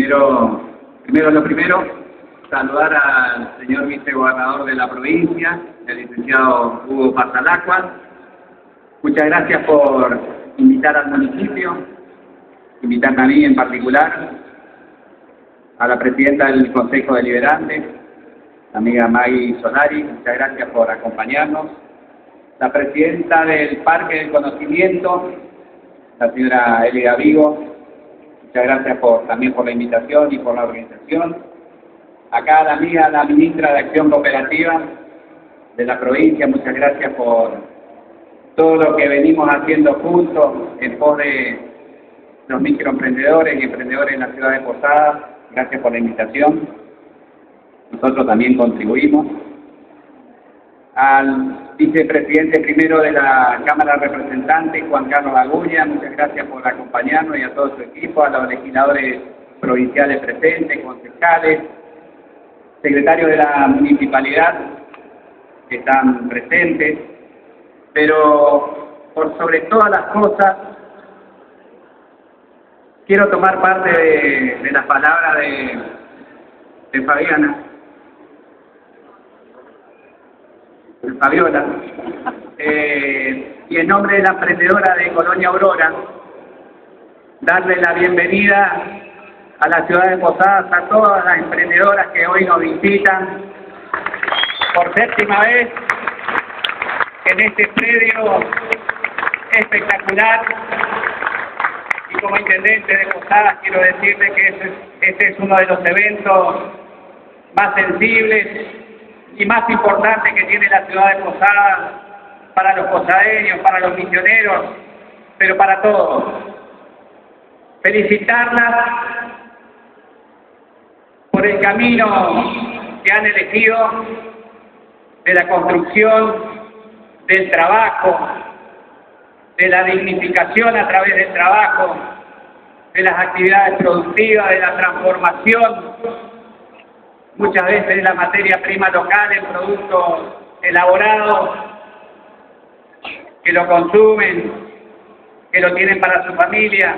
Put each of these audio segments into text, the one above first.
Primero, saludar al señor vicegobernador de la provincia, el licenciado Hugo Pasalacqua. Muchas gracias por invitar al municipio, invitarme a mí en particular, a la presidenta del Consejo Deliberante, la amiga Maggie Solari, muchas gracias por acompañarnos. La presidenta del Parque del Conocimiento, la señora Elida Vigo, muchas gracias también por la invitación y por la organización. Acá la amiga, la ministra de Acción Cooperativa de la provincia, muchas gracias por todo lo que venimos haciendo juntos en pos de los microemprendedores y emprendedores en la ciudad de Posadas. Gracias por la invitación. Nosotros también contribuimos. Al vicepresidente primero de la Cámara de Representantes, Juan Carlos Agulla, muchas gracias por acompañarnos, y a todo su equipo, a los legisladores provinciales presentes, concejales, secretarios de la municipalidad que están presentes, pero por sobre todas las cosas quiero tomar parte de las palabras de Fabiola, y en nombre de la emprendedora de Colonia Aurora, darle la bienvenida a la ciudad de Posadas a todas las emprendedoras que hoy nos visitan por séptima vez en este predio espectacular. Y como intendente de Posadas quiero decirle que este es uno de los eventos más sensibles y más importantes que tiene la ciudad de Posadas para los posadeños, para los misioneros, pero para todos. Felicitarlas por el camino que han elegido de la construcción, del trabajo, de la dignificación a través del trabajo, de las actividades productivas, de la transformación, muchas veces de la materia prima local en productos elaborados, que lo consumen, que lo tienen para su familia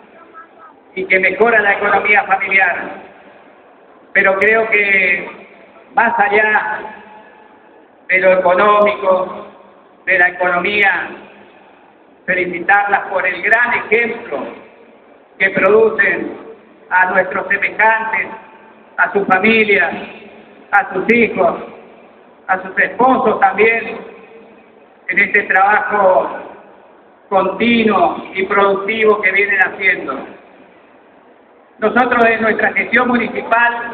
y que mejoran la economía familiar. Pero creo que más allá de lo económico, de la economía, felicitarlas por el gran ejemplo que producen a nuestros semejantes, a sus familias, a sus hijos, a sus esposos también, en este trabajo continuo y productivo que vienen haciendo. Nosotros en nuestra gestión municipal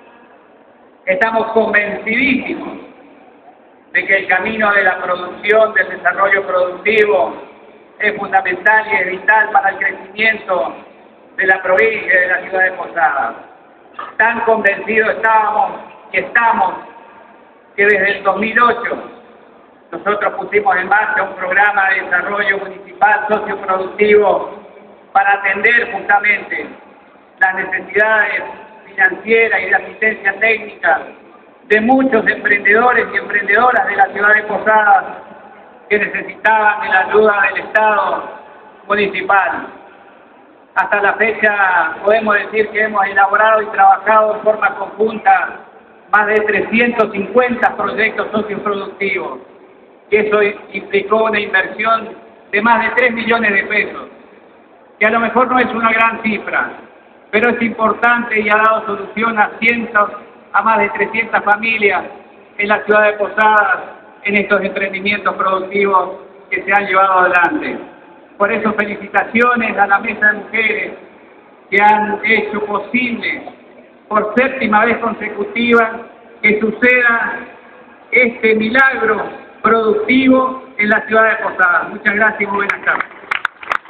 estamos convencidísimos de que el camino de la producción, del desarrollo productivo, es fundamental y es vital para el crecimiento de la provincia y de la ciudad de Posadas. Tan convencidos estábamos y estamos que desde el 2008 nosotros pusimos en marcha un programa de desarrollo municipal socioproductivo para atender justamente las necesidades financieras y de asistencia técnica de muchos emprendedores y emprendedoras de la ciudad de Posadas que necesitaban de la ayuda del Estado municipal. Hasta la fecha podemos decir que hemos elaborado y trabajado en forma conjunta más de 350 proyectos socioproductivos, y eso implicó una inversión de más de 3 millones de pesos, que a lo mejor no es una gran cifra, pero es importante y ha dado solución a más de 300 familias en la ciudad de Posadas en estos emprendimientos productivos que se han llevado adelante. Por eso felicitaciones a la Mesa de Mujeres que han hecho posible por séptima vez consecutiva que suceda este milagro productivo en la ciudad de Posadas. Muchas gracias y muy buenas tardes.